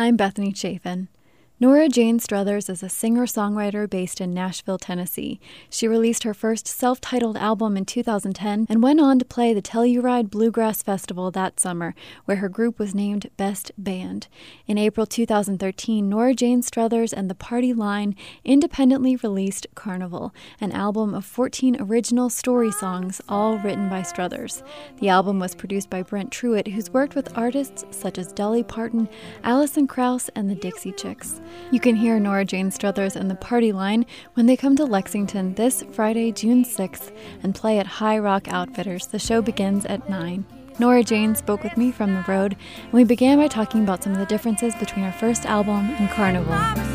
I'm Bethany Chafin. Nora Jane Struthers is a singer-songwriter based in Nashville, Tennessee. She released her first self-titled album in 2010 and went on to play the Telluride Bluegrass Festival that summer, where her group was named Best Band. In April 2013, Nora Jane Struthers and the Party Line independently released Carnival, an album of 14 original story songs, all written by Struthers. The album was produced by Brent Truitt, who's worked with artists such as Dolly Parton, Alison Krauss, and the Dixie Chicks. You can hear Nora Jane Struthers and the Party Line when they come to Lexington this Friday, June 6th, and play at High Rock Outfitters. The show begins at 9. Nora Jane spoke with me from the road, and we began by talking about some of the differences between her first album and Carnival.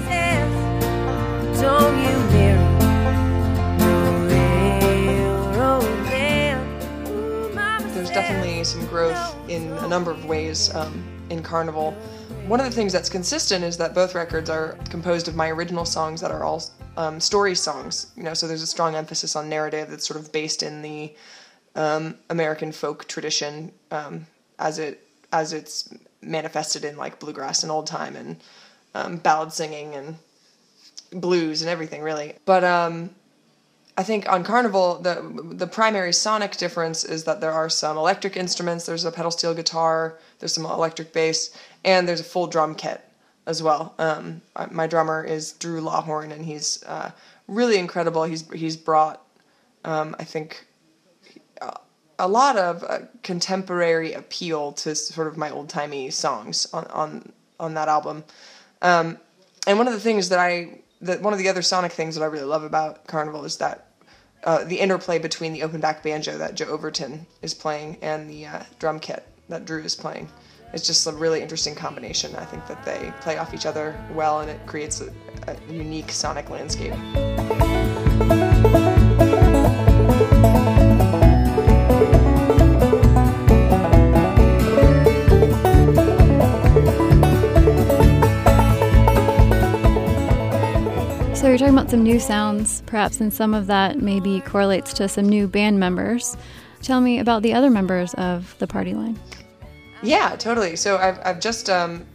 There's definitely some growth in a number of ways in Carnival. One of the things that's consistent is that both records are composed of my original songs that are all story songs. So there's a strong emphasis on narrative that's sort of based in the American folk tradition as it's manifested in like bluegrass and old time and ballad singing and blues and everything really. But I think on Carnival the primary sonic difference is that there are some electric instruments. There's a pedal steel guitar, there's some electric bass, and there's a full drum kit as well. My drummer is Drew Lawhorn, and he's really incredible. He's brought, I think, a lot of contemporary appeal to sort of my old-timey songs on that album. And one of the things one of the other sonic things that I really love about Carnival is that the interplay between the open back banjo that Joe Overton is playing and the drum kit that Drew is playing. It's just a really interesting combination. I think that they play off each other well, and it creates a unique sonic landscape. So you're talking about some new sounds, perhaps, and some of that maybe correlates to some new band members. Tell me about the other members of the Party Line. Yeah, totally. So I've just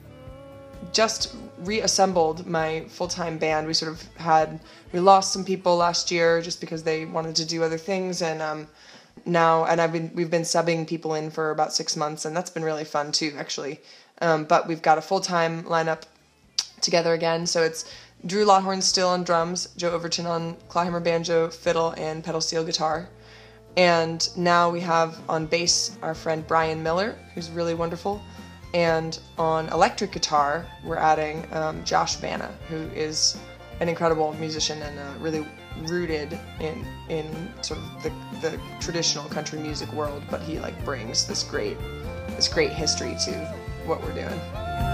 reassembled my full-time band. We lost some people last year just because they wanted to do other things, and we've been subbing people in for about 6 months, and that's been really fun too, actually. But we've got a full-time lineup together again. So it's Drew Lawhorn still on drums, Joe Overton on clawhammer banjo, fiddle, and pedal steel guitar. And now we have on bass our friend Brian Miller, who's really wonderful. And on electric guitar, we're adding Josh Vanna, who is an incredible musician and really rooted in sort of the traditional country music world, but he brings this great history to what we're doing.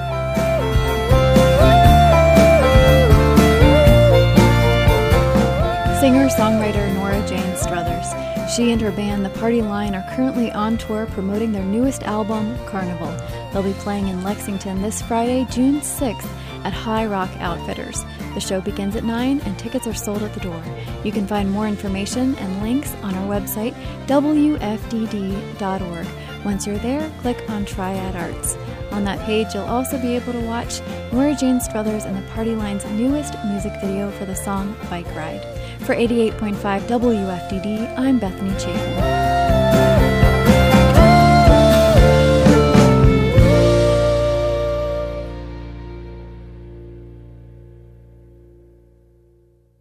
Singer-songwriter Nora Jane Struthers. She and her band, The Party Line, are currently on tour promoting their newest album, Carnival. They'll be playing in Lexington this Friday, June 6th, at High Rock Outfitters. The show begins at 9 and tickets are sold at the door. You can find more information and links on our website, wfdd.org. Once you're there, click on Triad Arts. On that page, you'll also be able to watch Nora Jane Struthers and the Party Line's newest music video for the song Bike Ride. For 88.5 WFDD, I'm Bethany Chafin.